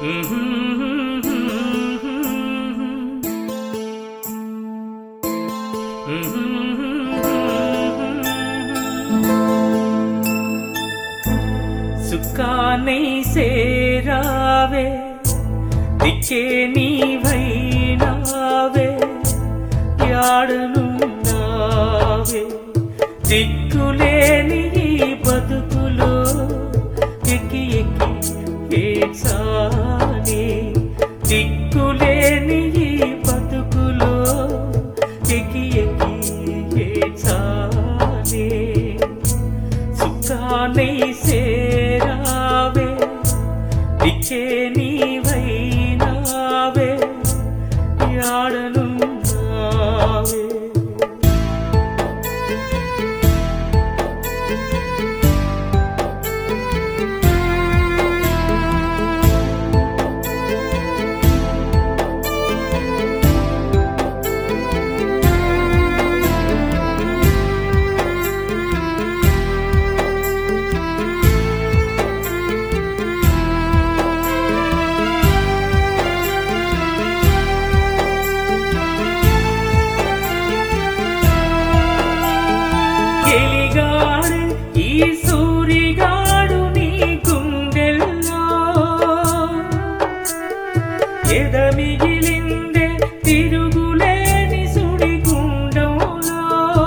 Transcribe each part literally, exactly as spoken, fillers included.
सुखाने से रावे दिखे नीवैनावे याडनुन्नावे दिक्कुलेनी बतुकुलो एक्की एक्की ఏడ్చానే దిక్కులేని బతుకులో ఎక్కి ఎక్కి ఏడ్చానే సుఖానే సేరావే దిక్కే నీవైనావే యాడనున్నావే ఈ సూరిగాడు నీ గుండెల్లో ఎద మిగిలిందే తిరుగులేని సుడిగుండంలో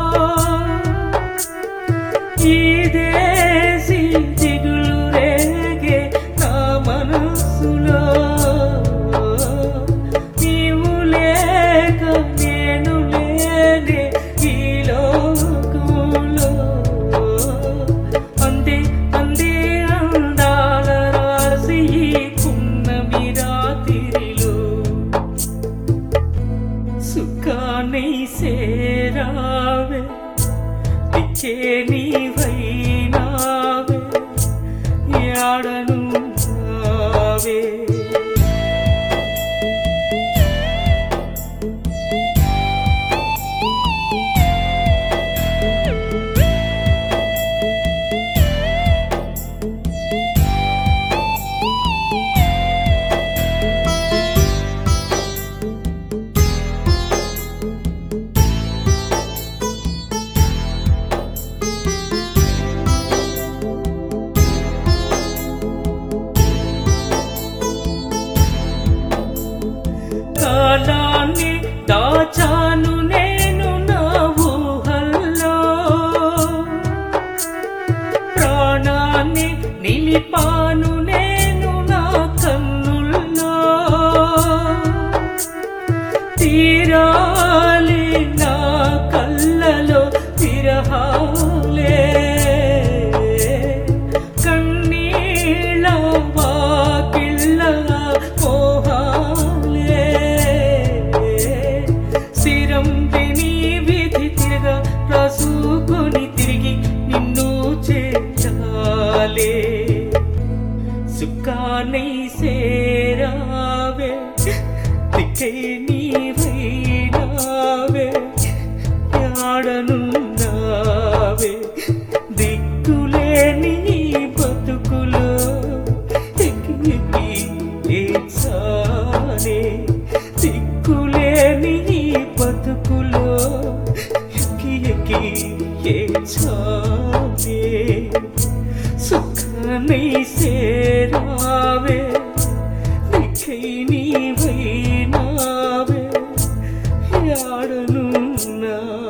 ఈ దేశీ దిగులు రేగే నా మనస్సులో నీవు లేక నేను లేనే ఈ లోకంలో सुखाने सेरावे दिखे नीवैनावे याडनुन्नावे కాలాన్ని దాచాను నేను నా ఊహల్లో ప్రాణాన్ని నిలిపాను నేను నా కన్నుల్లో తీరాలి నా కళ్ళలో విరహాలే కన్నీళ్ళ వాకిళ్ళ రాసుకొని తిరిగి నిన్ను చేర్చాలే సుఖానే సేరావే దిక్కే నీవైనావే యాడనున్నావే దిక్కులేని బతుకులో ఎక్కి ఎక్కి ఏడ్చానే దిక్కులేని బతుకులో सुखाने सेरावे दिखे नीवैनावे याडनुन्नावे।